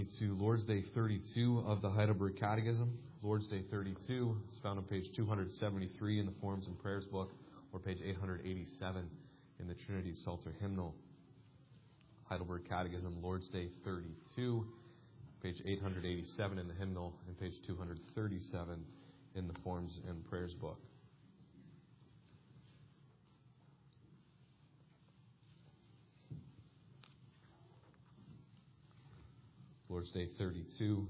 To Lord's Day 32 of the Heidelberg Catechism. Lord's Day 32 is found on page 273 in the Forms and Prayers book, or page 887 in the Trinity Psalter hymnal. Heidelberg Catechism, Lord's Day 32, page 887 in the hymnal, and page 237 in the Forms and Prayers book. Lord's Day 32.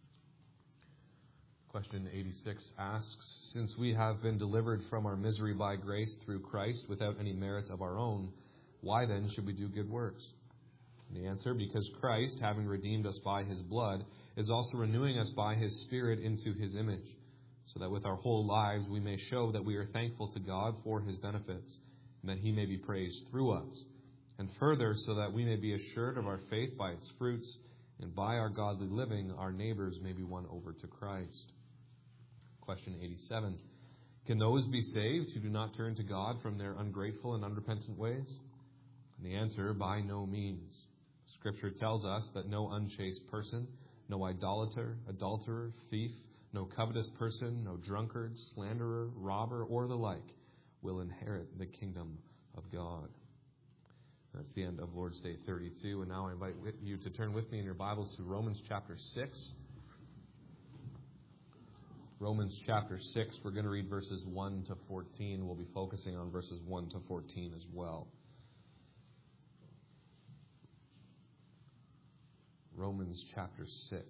Question 86 asks, since we have been delivered from our misery by grace through Christ without any merit of our own, why then should we do good works? And the answer, because Christ, having redeemed us by his blood, is also renewing us by his Spirit into his image, so that with our whole lives we may show that we are thankful to God for his benefits, and that he may be praised through us. And further, so that we may be assured of our faith by its fruits, and by our godly living, our neighbors may be won over to Christ. Question 87. Can those be saved who do not turn to God from their ungrateful and unrepentant ways? And the answer, by no means. Scripture tells us that no unchaste person, no adulterer, thief, no covetous person, no drunkard, slanderer, robber, or the like will inherit the kingdom of God. That's the end of Lord's Day 32. And now I invite you to turn with me in your Bibles to Romans chapter 6. Romans chapter 6, we're going to read verses 1 to 14. We'll be focusing on verses 1 to 14 as well. Romans chapter 6.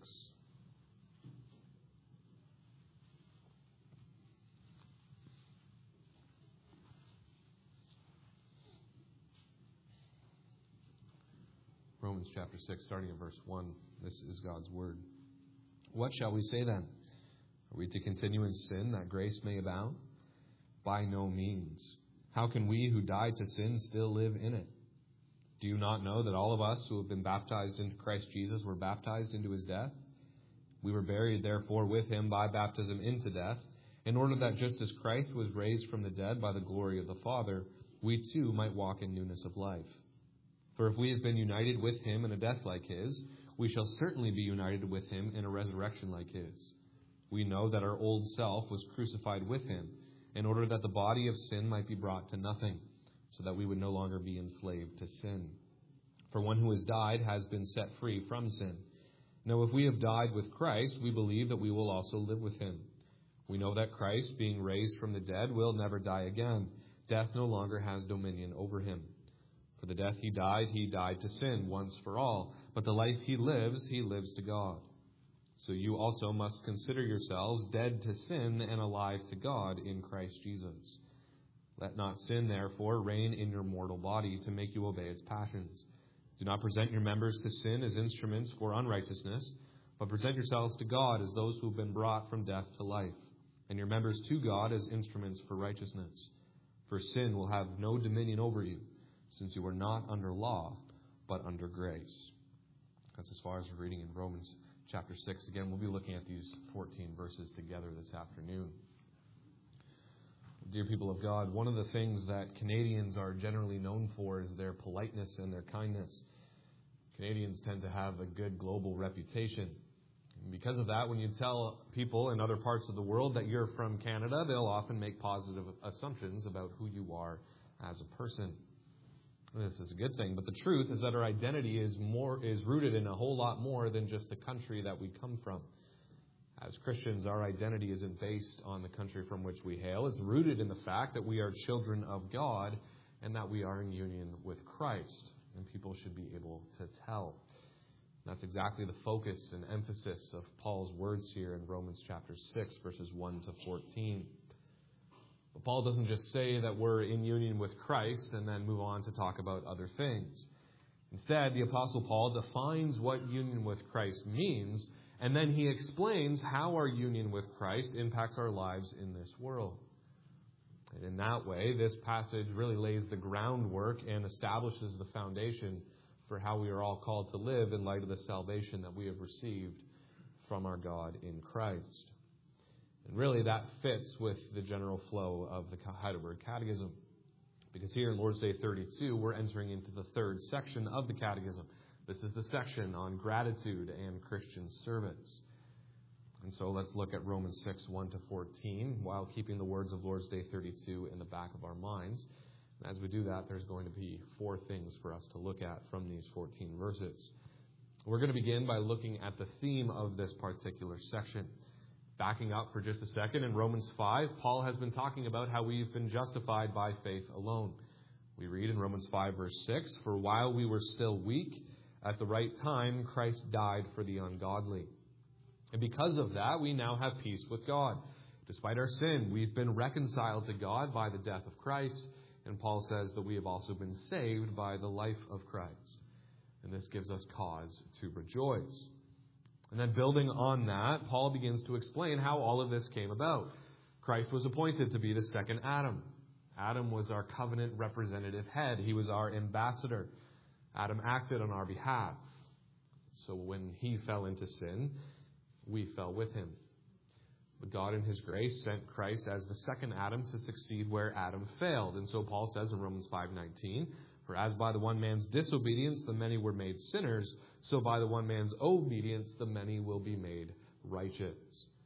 Romans chapter 6, starting at verse 1. This is God's word. What shall we say then? Are we to continue in sin that grace may abound? By no means. How can we who died to sin still live in it? Do you not know that all of us who have been baptized into Christ Jesus were baptized into his death? We were buried therefore with him by baptism into death, in order that just as Christ was raised from the dead by the glory of the Father, we too might walk in newness of life. For if we have been united with him in a death like his, we shall certainly be united with him in a resurrection like his. We know that our old self was crucified with him, in order that the body of sin might be brought to nothing, so that we would no longer be enslaved to sin. For one who has died has been set free from sin. Now if we have died with Christ, we believe that we will also live with him. We know that Christ, being raised from the dead, will never die again. Death no longer has dominion over him. For the death he died to sin once for all. But the life he lives to God. So you also must consider yourselves dead to sin and alive to God in Christ Jesus. Let not sin, therefore, reign in your mortal body to make you obey its passions. Do not present your members to sin as instruments for unrighteousness, but present yourselves to God as those who have been brought from death to life, and your members to God as instruments for righteousness. For sin will have no dominion over you, since you are not under law, but under grace. That's as far as we're reading in Romans chapter 6. Again, we'll be looking at these 14 verses together this afternoon. Dear people of God, one of the things that Canadians are generally known for is their politeness and their kindness. Canadians tend to have a good global reputation. And because of that, when you tell people in other parts of the world that you're from Canada, they'll often make positive assumptions about who you are as a person. This is a good thing, but the truth is that our identity is rooted in a whole lot more than just the country that we come from. As Christians, our identity isn't based on the country from which we hail. It's rooted in the fact that we are children of God and that we are in union with Christ, and people should be able to tell. That's exactly the focus and emphasis of Paul's words here in Romans chapter 6, verses 1 to 14. But Paul doesn't just say that we're in union with Christ and then move on to talk about other things. Instead, the Apostle Paul defines what union with Christ means, and then he explains how our union with Christ impacts our lives in this world. And in that way, this passage really lays the groundwork and establishes the foundation for how we are all called to live in light of the salvation that we have received from our God in Christ. And really that fits with the general flow of the Heidelberg Catechism. Because here in Lord's Day 32, we're entering into the third section of the Catechism. This is the section on gratitude and Christian service. And so let's look at Romans 6, 1-14, while keeping the words of Lord's Day 32 in the back of our minds. And as we do that, there's going to be 4 things for us to look at from these 14 verses. We're going to begin by looking at the theme of this particular section. Backing up for just a second, in Romans 5, Paul has been talking about how we've been justified by faith alone. We read in Romans 5, verse 6, "For while we were still weak, at the right time, Christ died for the ungodly. And because of that, we now have peace with God. Despite our sin, we've been reconciled to God by the death of Christ." And Paul says that we have also been saved by the life of Christ. And this gives us cause to rejoice. And then building on that, Paul begins to explain how all of this came about. Christ was appointed to be the second Adam. Adam was our covenant representative head. He was our ambassador. Adam acted on our behalf. So when he fell into sin, we fell with him. But God in his grace sent Christ as the second Adam to succeed where Adam failed. And so Paul says in Romans 5:19, "For as by the one man's disobedience the many were made sinners, so by the one man's obedience the many will be made righteous."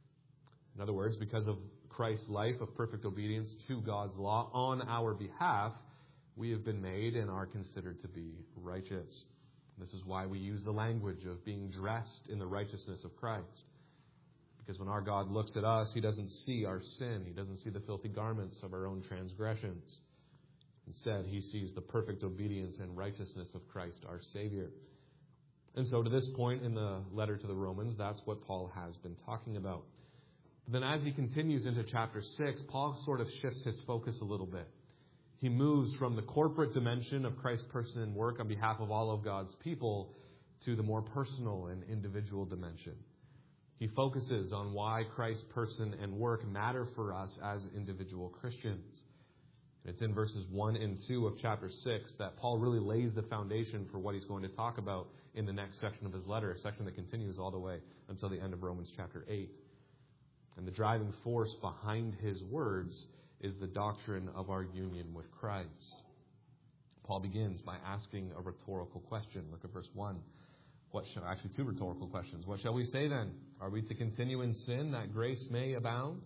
In other words, because of Christ's life of perfect obedience to God's law on our behalf, we have been made and are considered to be righteous. This is why we use the language of being dressed in the righteousness of Christ. Because when our God looks at us, he doesn't see our sin. He doesn't see the filthy garments of our own transgressions. Instead, he sees the perfect obedience and righteousness of Christ, our Savior. And so to this point in the letter to the Romans, that's what Paul has been talking about. But then as he continues into chapter 6, Paul sort of shifts his focus a little bit. He moves from the corporate dimension of Christ's person and work on behalf of all of God's people to the more personal and individual dimension. He focuses on why Christ's person and work matter for us as individual Christians. And it's in verses 1 and 2 of chapter 6 that Paul really lays the foundation for what he's going to talk about in the next section of his letter, a section that continues all the way until the end of Romans chapter 8. And the driving force behind his words is the doctrine of our union with Christ. Paul begins by asking a rhetorical question. Look at verse 1. Actually, 2 rhetorical questions. "What shall we say then? Are we to continue in sin that grace may abound?"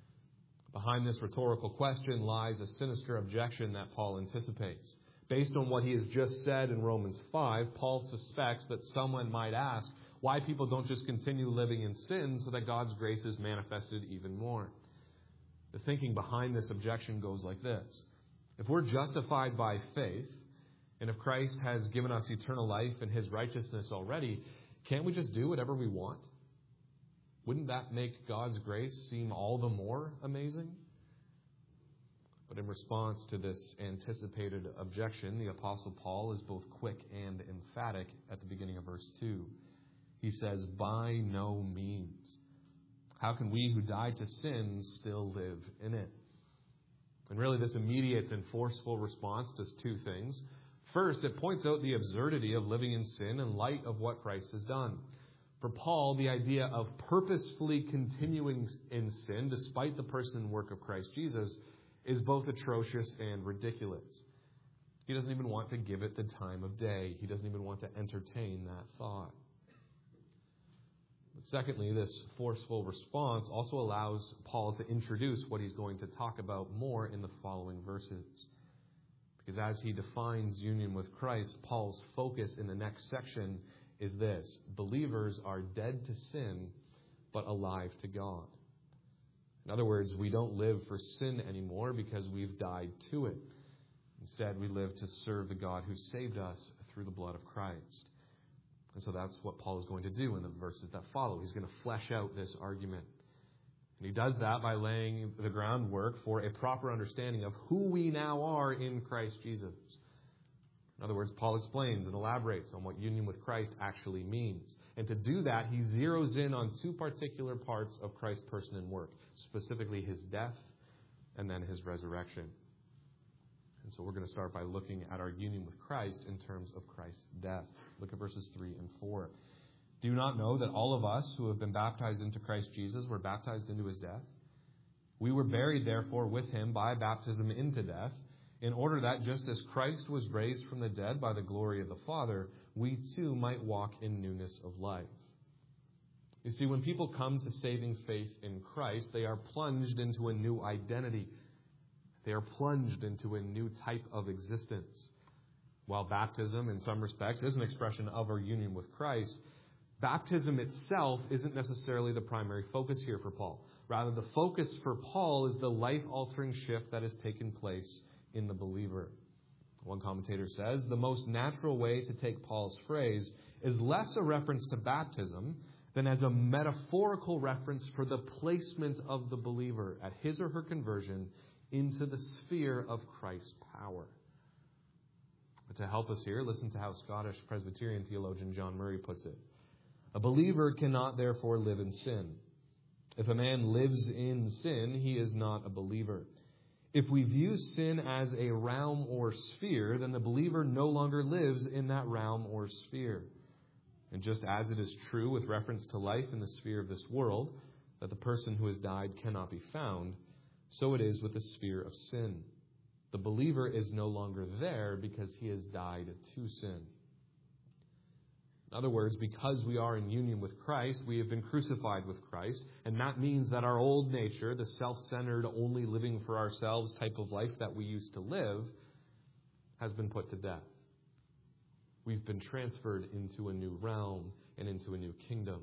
Behind this rhetorical question lies a sinister objection that Paul anticipates. Based on what he has just said in Romans 5, Paul suspects that someone might ask why people don't just continue living in sin so that God's grace is manifested even more. The thinking behind this objection goes like this. If we're justified by faith, and if Christ has given us eternal life and his righteousness already, can't we just do whatever we want? Wouldn't that make God's grace seem all the more amazing? But in response to this anticipated objection, the Apostle Paul is both quick and emphatic at the beginning of verse 2. He says, "By no means. How can we who died to sin still live in it?" And really this immediate and forceful response does 2 things. First, it points out the absurdity of living in sin in light of what Christ has done. For Paul, the idea of purposefully continuing in sin, despite the person and work of Christ Jesus, is both atrocious and ridiculous. He doesn't even want to give it the time of day. He doesn't even want to entertain that thought. But secondly, this forceful response also allows Paul to introduce what he's going to talk about more in the following verses. Because as he defines union with Christ, Paul's focus in the next section is this: believers are dead to sin, but alive to God. In other words, we don't live for sin anymore because we've died to it. Instead, we live to serve the God who saved us through the blood of Christ. And so that's what Paul is going to do in the verses that follow. He's going to flesh out this argument. And he does that by laying the groundwork for a proper understanding of who we now are in Christ Jesus. In other words, Paul explains and elaborates on what union with Christ actually means. And to do that, he zeroes in on 2 particular parts of Christ's person and work, specifically his death and then his resurrection. And so we're going to start by looking at our union with Christ in terms of Christ's death. Look at verses 3 and 4. "Do you not know that all of us who have been baptized into Christ Jesus were baptized into his death? We were buried, therefore, with him by baptism into death, in order that just as Christ was raised from the dead by the glory of the Father, we too might walk in newness of life. You see, when people come to saving faith in Christ, they are plunged into a new identity. They are plunged into a new type of existence. While baptism, in some respects, is an expression of our union with Christ, baptism itself isn't necessarily the primary focus here for Paul. Rather, the focus for Paul is the life-altering shift that has taken place in the believer. One commentator says, the most natural way to take Paul's phrase is less a reference to baptism than as a metaphorical reference for the placement of the believer at his or her conversion into the sphere of Christ's power. But to help us here, listen to how Scottish Presbyterian theologian John Murray puts it. A believer cannot therefore live in sin. If a man lives in sin, he is not a believer. If we view sin as a realm or sphere, then the believer no longer lives in that realm or sphere. And just as it is true with reference to life in the sphere of this world, that the person who has died cannot be found, so it is with the sphere of sin. The believer is no longer there because he has died to sin. In other words, because we are in union with Christ, we have been crucified with Christ, and that means that our old nature, the self-centered, only living for ourselves type of life that we used to live, has been put to death. We've been transferred into a new realm and into a new kingdom.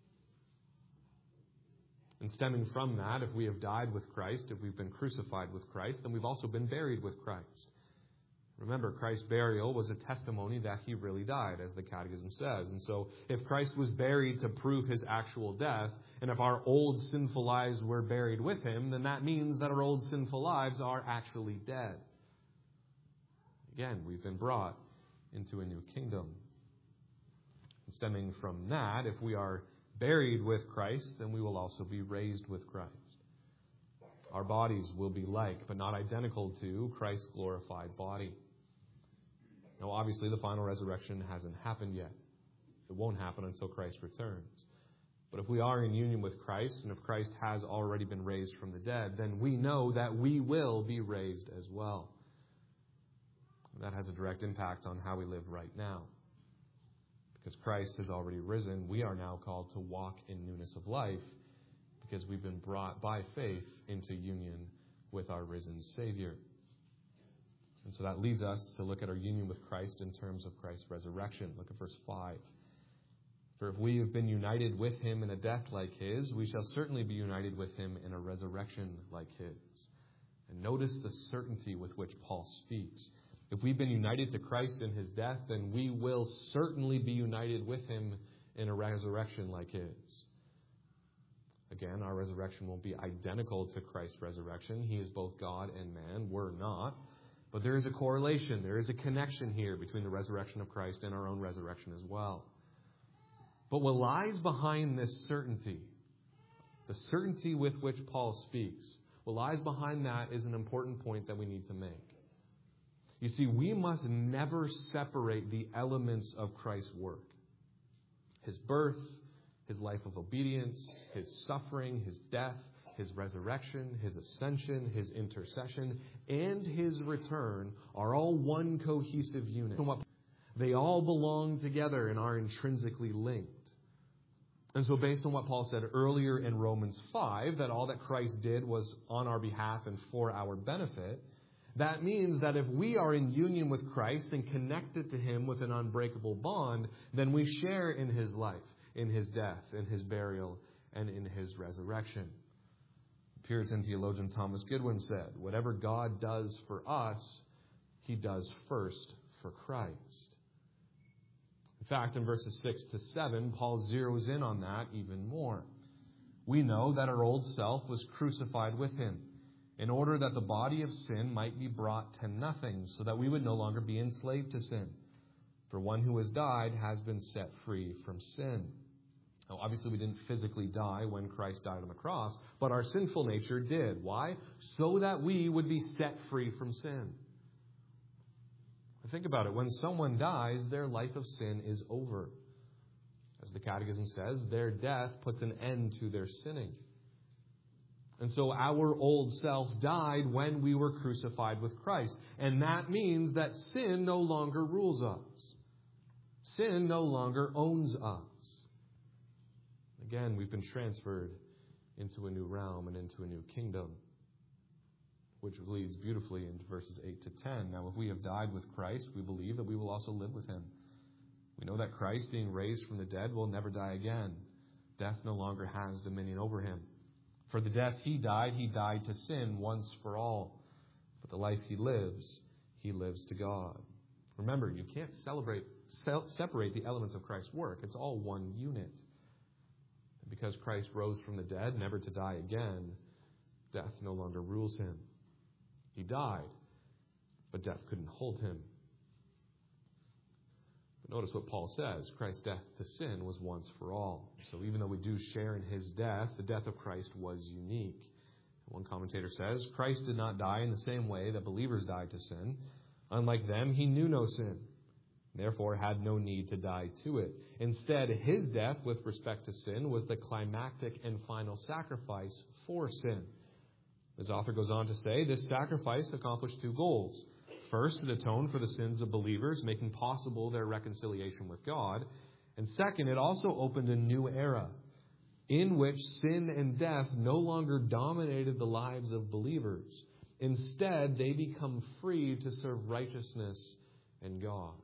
And stemming from that, if we have died with Christ, if we've been crucified with Christ, then we've also been buried with Christ. Remember, Christ's burial was a testimony that he really died, as the Catechism says. And so, if Christ was buried to prove his actual death, and if our old sinful lives were buried with him, then that means that our old sinful lives are actually dead. Again, we've been brought into a new kingdom. And stemming from that, if we are buried with Christ, then we will also be raised with Christ. Our bodies will be like, but not identical to, Christ's glorified body. Now, obviously, the final resurrection hasn't happened yet. It won't happen until Christ returns. But if we are in union with Christ, and if Christ has already been raised from the dead, then we know that we will be raised as well. That has a direct impact on how we live right now. Because Christ has already risen, we are now called to walk in newness of life because we've been brought by faith into union with our risen Savior. And so that leads us to look at our union with Christ in terms of Christ's resurrection. Look at verse 5. For if we have been united with him in a death like his, we shall certainly be united with him in a resurrection like his. And notice the certainty with which Paul speaks. If we've been united to Christ in his death, then we will certainly be united with him in a resurrection like his. Again, our resurrection won't be identical to Christ's resurrection. He is both God and man. We're not. But there is a correlation. There is a connection here between the resurrection of Christ and our own resurrection as well. But what lies behind this certainty, the certainty with which Paul speaks, what lies behind that is an important point that we need to make. You see, we must never separate the elements of Christ's work. His birth, his life of obedience, his suffering, his death, his resurrection, his ascension, his intercession, and his return are all one cohesive unit. They all belong together and are intrinsically linked. And so based on what Paul said earlier in Romans 5, that all that Christ did was on our behalf and for our benefit, that means that if we are in union with Christ and connected to him with an unbreakable bond, then we share in his life, in his death, in his burial, and in his resurrection. Puritan theologian Thomas Goodwin said, whatever God does for us, he does first for Christ. In fact, in verses 6 to 7, Paul zeroes in on that even more. We know that our old self was crucified with him, in order that the body of sin might be brought to nothing, so that we would no longer be enslaved to sin. For one who has died has been set free from sin. Now, obviously, we didn't physically die when Christ died on the cross, but our sinful nature did. Why? So that we would be set free from sin. Think about it. When someone dies, their life of sin is over. As the Catechism says, their death puts an end to their sinning. And so our old self died when we were crucified with Christ. And that means that sin no longer rules us. Sin no longer owns us. Again, we've been transferred into a new realm and into a new kingdom, which leads beautifully into verses 8 to 10. Now, if we have died with Christ, we believe that we will also live with him. We know that Christ, being raised from the dead, will never die again. Death no longer has dominion over him. For the death he died to sin once for all. But the life he lives to God. Remember, you can't separate the elements of Christ's work. It's all one unit. And because Christ rose from the dead, never to die again, death no longer rules him. He died, but death couldn't hold him. But notice what Paul says. Christ's death to sin was once for all. So even though we do share in his death, the death of Christ was unique. One commentator says, Christ did not die in the same way that believers died to sin. Unlike them, he knew no sin, therefore had no need to die to it. Instead, his death with respect to sin was the climactic and final sacrifice for sin. As the author goes on to say, this sacrifice accomplished two goals. First, it atoned for the sins of believers, making possible their reconciliation with God. And second, it also opened a new era in which sin and death no longer dominated the lives of believers. Instead, they become free to serve righteousness and God.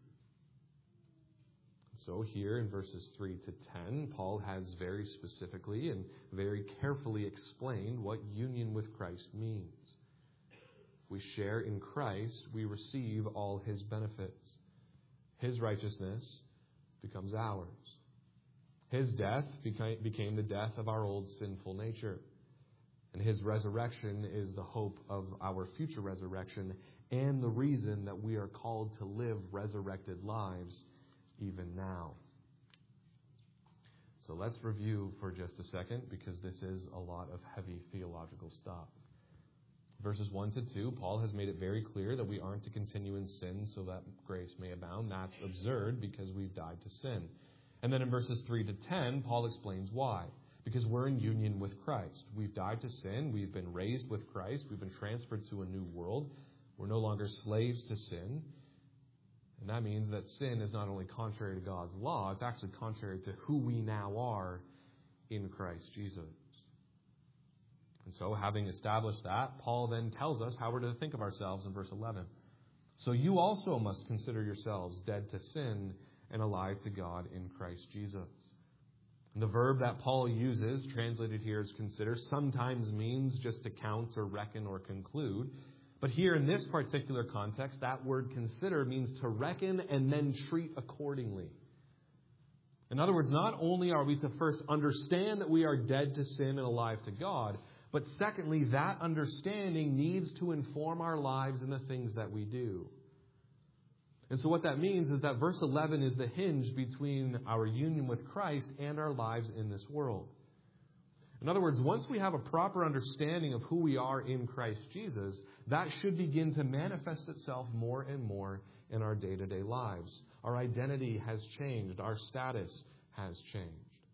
So here in verses 3 to 10, Paul has very specifically and very carefully explained what union with Christ means. If we share in Christ, we receive all his benefits. His righteousness becomes ours. His death became the death of our old sinful nature. And his resurrection is the hope of our future resurrection and the reason that we are called to live resurrected lives even now. So let's review for just a second, because this is a lot of heavy theological stuff. Verses 1 to 2, Paul has made it very clear that we aren't to continue in sin so that grace may abound. That's absurd because we've died to sin. And then in verses 3 to 10, Paul explains why. Because we're in union with Christ. We've died to sin. We've been raised with Christ. We've been transferred to a new world. We're no longer slaves to sin. And that means that sin is not only contrary to God's law, it's actually contrary to who we now are in Christ Jesus. And so, having established that, Paul then tells us how we're to think of ourselves in verse 11. So you also must consider yourselves dead to sin and alive to God in Christ Jesus. And the verb that Paul uses, translated here as consider, sometimes means just to count or reckon or conclude. But here in this particular context, that word consider means to reckon and then treat accordingly. In other words, not only are we to first understand that we are dead to sin and alive to God, but secondly, that understanding needs to inform our lives and the things that we do. And so what that means is that verse 11 is the hinge between our union with Christ and our lives in this world. In other words, once we have a proper understanding of who we are in Christ Jesus, that should begin to manifest itself more and more in our day-to-day lives. Our identity has changed. Our status has changed.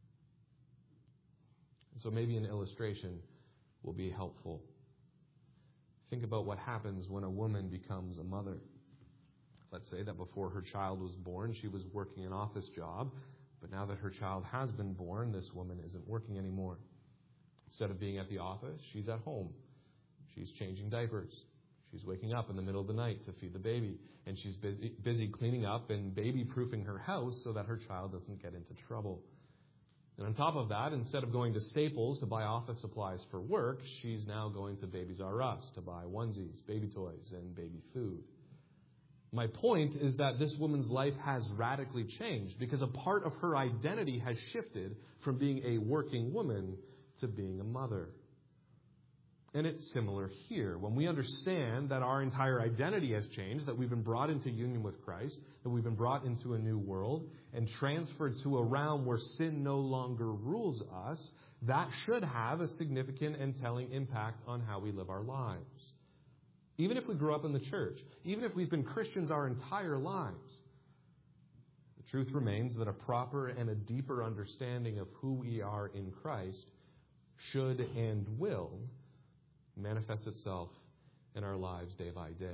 So maybe an illustration will be helpful. Think about what happens when a woman becomes a mother. Let's say that before her child was born, she was working an office job, but now that her child has been born, this woman isn't working anymore. Instead of being at the office, she's at home. She's changing diapers. She's waking up in the middle of the night to feed the baby. And she's busy cleaning up and baby-proofing her house so that her child doesn't get into trouble. And on top of that, instead of going to Staples to buy office supplies for work, she's now going to Babies R Us to buy onesies, baby toys, and baby food. My point is that this woman's life has radically changed because a part of her identity has shifted from being a working woman to being a mother. And it's similar here. When we understand that our entire identity has changed, that we've been brought into union with Christ, that we've been brought into a new world and transferred to a realm where sin no longer rules us, that should have a significant and telling impact on how we live our lives. Even if we grew up in the church, even if we've been Christians our entire lives, the truth remains that a proper and a deeper understanding of who we are in Christ should and will manifest itself in our lives day by day.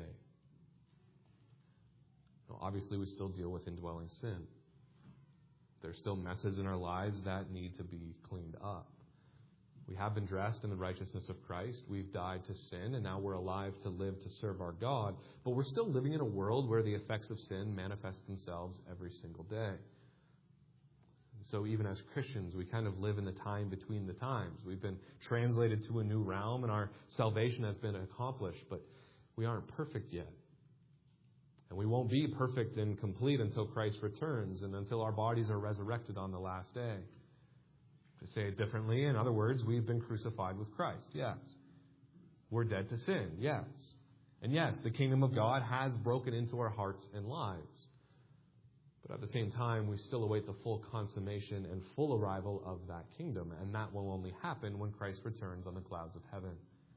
Now, obviously, we still deal with indwelling sin. There's still messes in our lives that need to be cleaned up. We have been dressed in the righteousness of Christ. We've died to sin, and now we're alive to live to serve our God. But we're still living in a world where the effects of sin manifest themselves every single day. So even as Christians, we kind of live in the time between the times. We've been translated to a new realm, and our salvation has been accomplished, but we aren't perfect yet. And we won't be perfect and complete until Christ returns and until our bodies are resurrected on the last day. To say it differently, in other words, we've been crucified with Christ, yes. We're dead to sin, yes. And yes, the kingdom of God has broken into our hearts and lives. But at the same time, we still await the full consummation and full arrival of that kingdom, and that will only happen when Christ returns on the clouds of heaven.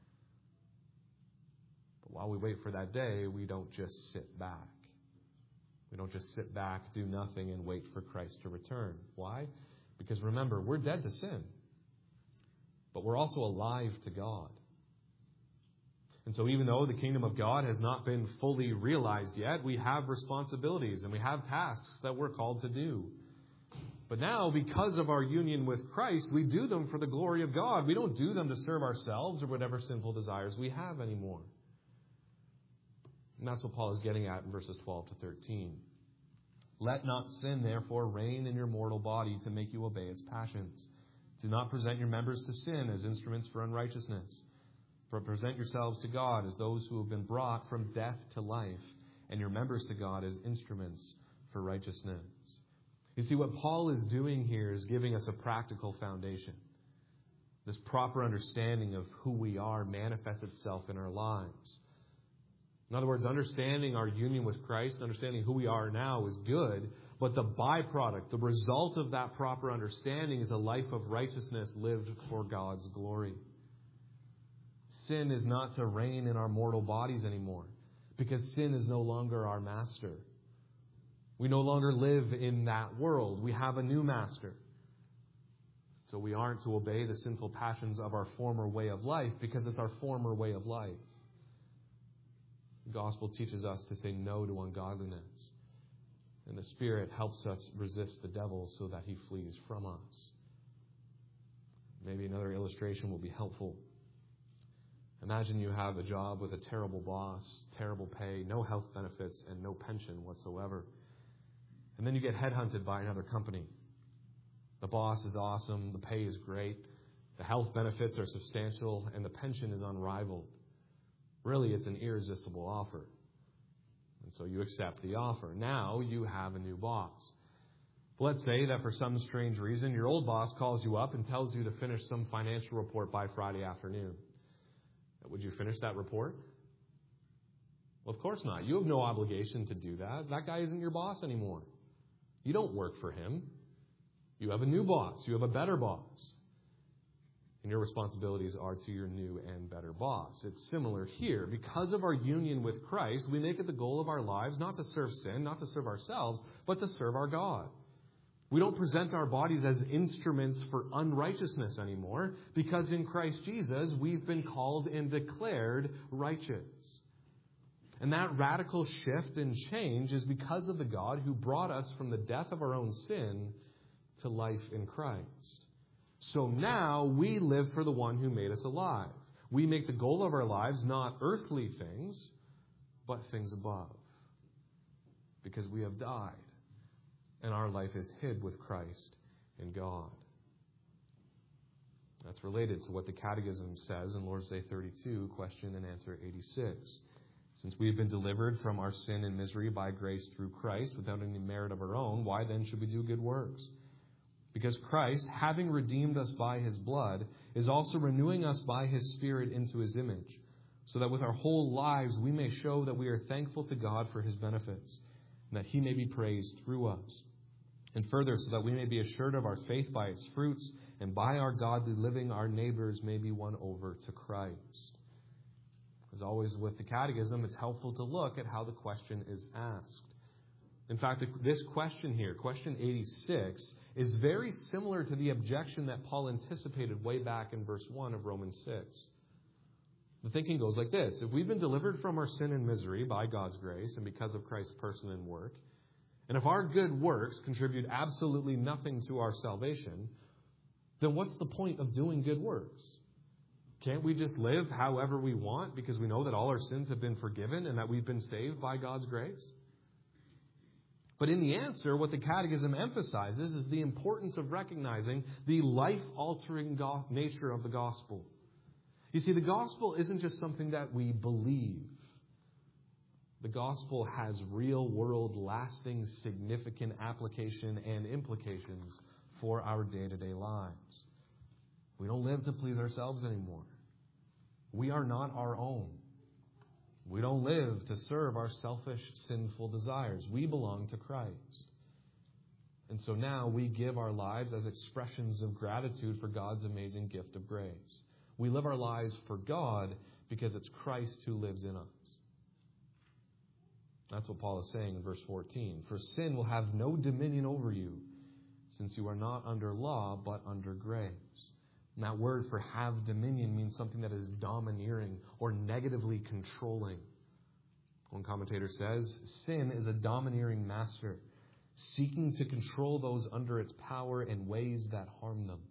But while we wait for that day, we don't just sit back. We don't just sit back, do nothing, and wait for Christ to return. Why? Because remember, we're dead to sin, but we're also alive to God. And so even though the kingdom of God has not been fully realized yet, we have responsibilities and we have tasks that we're called to do. But now, because of our union with Christ, we do them for the glory of God. We don't do them to serve ourselves or whatever sinful desires we have anymore. And that's what Paul is getting at in verses 12 to 13. Let not sin, therefore, reign in your mortal body to make you obey its passions. Do not present your members to sin as instruments for unrighteousness, but present yourselves to God as those who have been brought from death to life, and your members to God as instruments for righteousness. You see, what Paul is doing here is giving us a practical foundation. This proper understanding of who we are manifests itself in our lives. In other words, understanding our union with Christ, understanding who we are now is good, but the byproduct, the result of that proper understanding is a life of righteousness lived for God's glory. Sin is not to reign in our mortal bodies anymore, because sin is no longer our master. We no longer live in that world. We have a new master. So we aren't to obey the sinful passions of our former way of life, because it's our former way of life. The gospel teaches us to say no to ungodliness. And the Spirit helps us resist the devil so that he flees from us. Maybe another illustration will be helpful. Imagine you have a job with a terrible boss, terrible pay, no health benefits, and no pension whatsoever. And then you get headhunted by another company. The boss is awesome, the pay is great, the health benefits are substantial, and the pension is unrivaled. Really, it's an irresistible offer. And so you accept the offer. Now you have a new boss. Let's say that for some strange reason, your old boss calls you up and tells you to finish some financial report by Friday afternoon. Would you finish that report? Well, of course not. You have no obligation to do that. That guy isn't your boss anymore. You don't work for him. You have a new boss. You have a better boss. And your responsibilities are to your new and better boss. It's similar here. Because of our union with Christ, we make it the goal of our lives not to serve sin, not to serve ourselves, but to serve our God. We don't present our bodies as instruments for unrighteousness anymore, because in Christ Jesus, we've been called and declared righteous. And that radical shift and change is because of the God who brought us from the death of our own sin to life in Christ. So now we live for the one who made us alive. We make the goal of our lives not earthly things, but things above. Because we have died, and our life is hid with Christ in God. That's related to what the Catechism says in Lord's Day 32, question and answer 86. Since we have been delivered from our sin and misery by grace through Christ without any merit of our own, why then should we do good works? Because Christ, having redeemed us by his blood, is also renewing us by his Spirit into his image, so that with our whole lives we may show that we are thankful to God for his benefits, and that he may be praised through us. And further, so that we may be assured of our faith by its fruits, and by our godly living our neighbors may be won over to Christ. As always with the Catechism, it's helpful to look at how the question is asked. In fact, this question here, question 86, is very similar to the objection that Paul anticipated way back in verse 1 of Romans 6. The thinking goes like this. If we've been delivered from our sin and misery by God's grace and because of Christ's person and work, and if our good works contribute absolutely nothing to our salvation, then what's the point of doing good works? Can't we just live however we want because we know that all our sins have been forgiven and that we've been saved by God's grace? But in the answer, what the Catechism emphasizes is the importance of recognizing the life-altering nature of the gospel. You see, the gospel isn't just something that we believe. The gospel has real-world, lasting, significant application and implications for our day-to-day lives. We don't live to please ourselves anymore. We are not our own. We don't live to serve our selfish, sinful desires. We belong to Christ. And so now we give our lives as expressions of gratitude for God's amazing gift of grace. We live our lives for God because it's Christ who lives in us. That's what Paul is saying in verse 14. For sin will have no dominion over you, since you are not under law, but under grace. And that word for have dominion means something that is domineering or negatively controlling. One commentator says, sin is a domineering master, seeking to control those under its power in ways that harm them.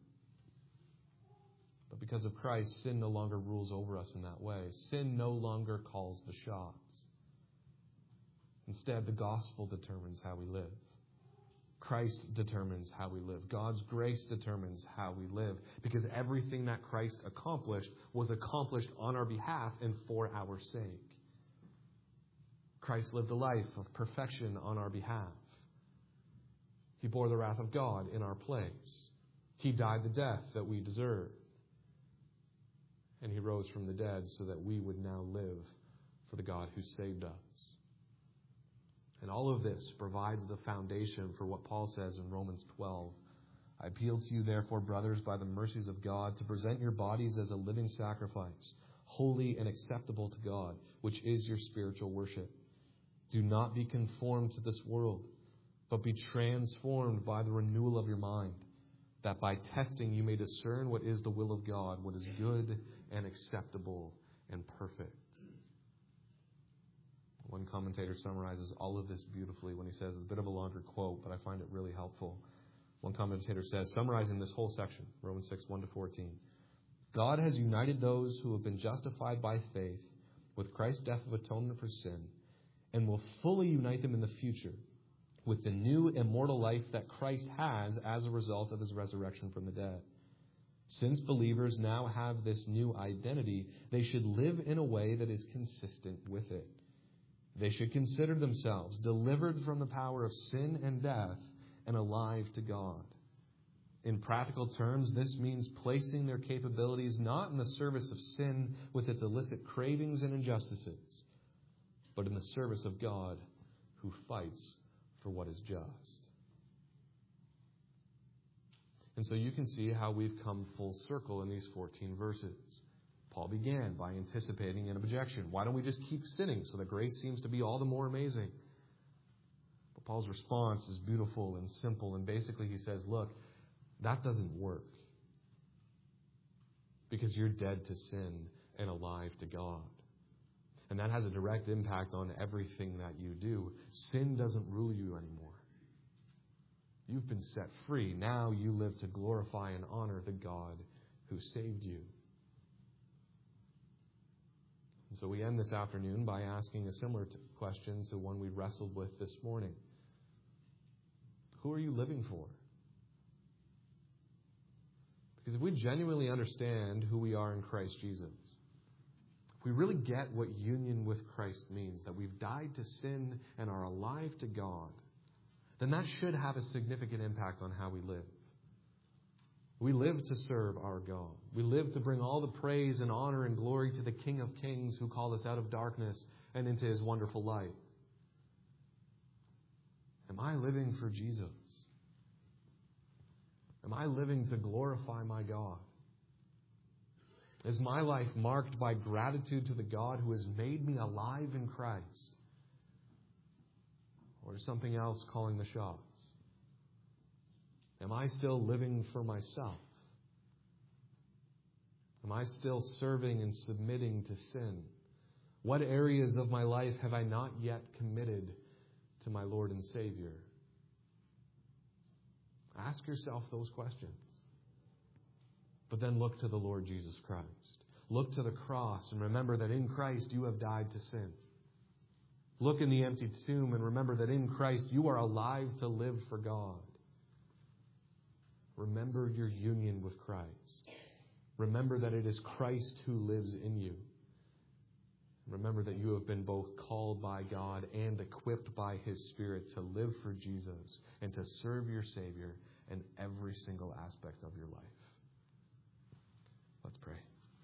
But because of Christ, sin no longer rules over us in that way. Sin no longer calls the shots. Instead, the gospel determines how we live. Christ determines how we live. God's grace determines how we live. Because everything that Christ accomplished was accomplished on our behalf and for our sake. Christ lived a life of perfection on our behalf. He bore the wrath of God in our place. He died the death that we deserved. And He rose from the dead so that we would now live for the God who saved us. And all of this provides the foundation for what Paul says in Romans 12. I appeal to you, therefore, brothers, by the mercies of God, to present your bodies as a living sacrifice, holy and acceptable to God, which is your spiritual worship. Do not be conformed to this world, but be transformed by the renewal of your mind, that by testing you may discern what is the will of God, what is good and acceptable and perfect. One commentator summarizes all of this beautifully when he says, it's a bit of a longer quote, but I find it really helpful. One commentator says, summarizing this whole section, Romans 6, 1-14, God has united those who have been justified by faith with Christ's death of atonement for sin, and will fully unite them in the future with the new immortal life that Christ has as a result of His resurrection from the dead. Since believers now have this new identity, they should live in a way that is consistent with it. They should consider themselves delivered from the power of sin and death and alive to God. In practical terms, this means placing their capabilities not in the service of sin with its illicit cravings and injustices, but in the service of God who fights for what is just. And so you can see how we've come full circle in these 14 verses. Paul began by anticipating an objection. Why don't we just keep sinning so that grace seems to be all the more amazing? But Paul's response is beautiful and simple. And basically he says, look, that doesn't work. Because you're dead to sin and alive to God. And that has a direct impact on everything that you do. Sin doesn't rule you anymore. You've been set free. Now you live to glorify and honor the God who saved you. And so we end this afternoon by asking a similar question to one we wrestled with this morning. Who are you living for? Because if we genuinely understand who we are in Christ Jesus, if we really get what union with Christ means, that we've died to sin and are alive to God, then that should have a significant impact on how we live. We live to serve our God. We live to bring all the praise and honor and glory to the King of Kings who called us out of darkness and into His wonderful light. Am I living for Jesus? Am I living to glorify my God? Is my life marked by gratitude to the God who has made me alive in Christ? Or is something else calling the shots? Am I still living for myself? Am I still serving and submitting to sin? What areas of my life have I not yet committed to my Lord and Savior? Ask yourself those questions. But then look to the Lord Jesus Christ. Look to the cross and remember that in Christ you have died to sin. Look in the empty tomb and remember that in Christ you are alive to live for God. Remember your union with Christ. Remember that it is Christ who lives in you. Remember that you have been both called by God and equipped by His Spirit to live for Jesus and to serve your Savior in every single aspect of your life. Let's pray.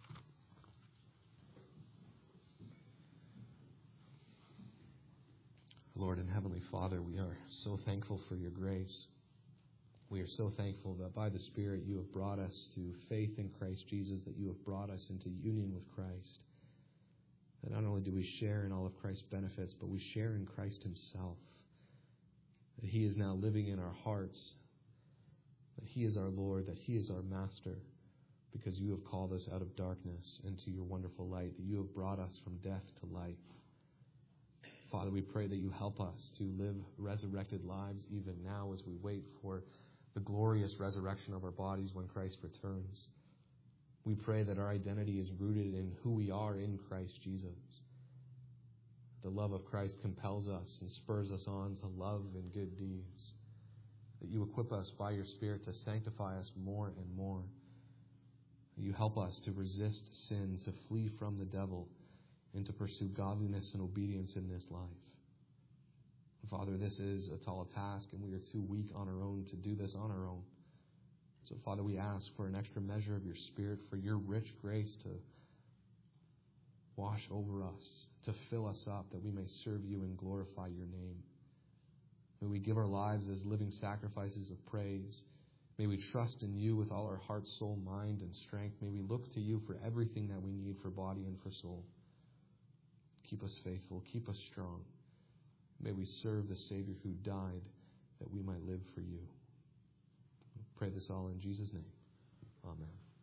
Lord and Heavenly Father, we are so thankful for your grace. We are so thankful that by the Spirit you have brought us to faith in Christ Jesus, that you have brought us into union with Christ. That not only do we share in all of Christ's benefits, but we share in Christ Himself. That He is now living in our hearts. That He is our Lord, that He is our Master, because you have called us out of darkness into your wonderful light, that you have brought us from death to life. Father, we pray that you help us to live resurrected lives even now as we wait for the glorious resurrection of our bodies when Christ returns. We pray that our identity is rooted in who we are in Christ Jesus. The love of Christ compels us and spurs us on to love and good deeds. That you equip us by your Spirit to sanctify us more and more. That you help us to resist sin, to flee from the devil, and to pursue godliness and obedience in this life. Father, this is a tall task, and we are too weak on our own to do this on our own. So, Father, we ask for an extra measure of your Spirit, for your rich grace to wash over us, to fill us up, that we may serve you and glorify your name. May we give our lives as living sacrifices of praise. May we trust in you with all our heart, soul, mind, and strength. May we look to you for everything that we need for body and for soul. Keep us faithful. Keep us strong. May we serve the Savior who died that we might live for you. We pray this all in Jesus' name. Amen.